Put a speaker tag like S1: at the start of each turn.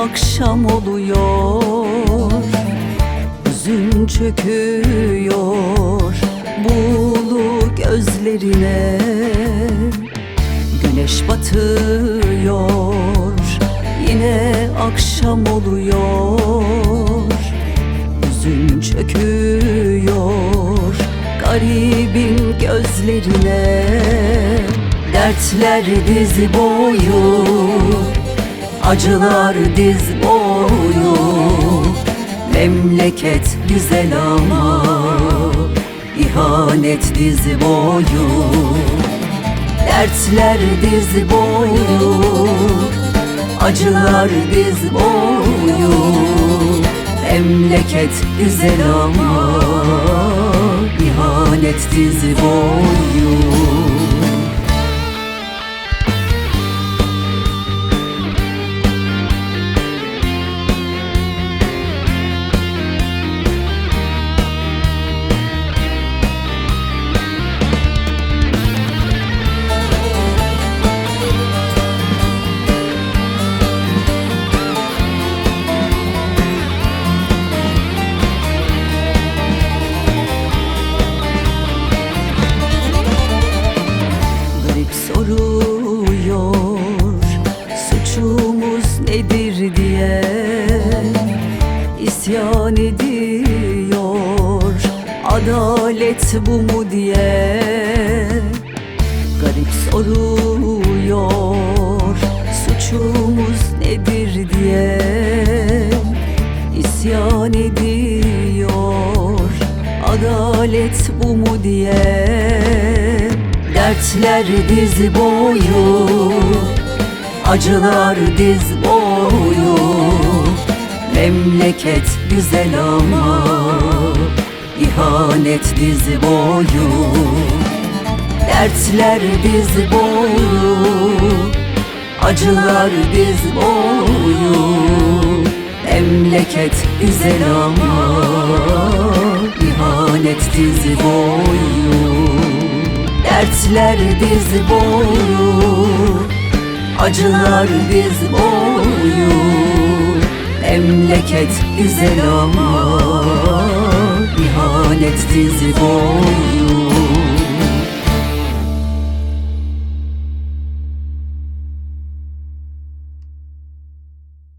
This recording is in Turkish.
S1: akşam oluyor, hüzün çöküyor buğulu gözlerine. Güneş batıyor, yine akşam oluyor, hüzün çöküyor garibin gözlerine. Dertler diz boyu, acılar diz boyu, memleket güzel ama ihanet diz boyu. Dertler diz boyu, acılar diz boyu, memleket güzel ama ihanet diz boyu. Soruyor suçumuz nedir diye, isyan ediyor adalet bu mu diye. Garip soruyor suçumuz nedir diye, isyan ediyor adalet bu mu diye. Dertler diz boyu, acılar diz boyu, memleket güzel ama ihanet diz boyu. Dertler diz boyu, acılar diz boyu, memleket güzel ama ihanet diz boyu. Dertler diz boyu, acılar diz boyu, memleket güzel ama ihanet diz boyu.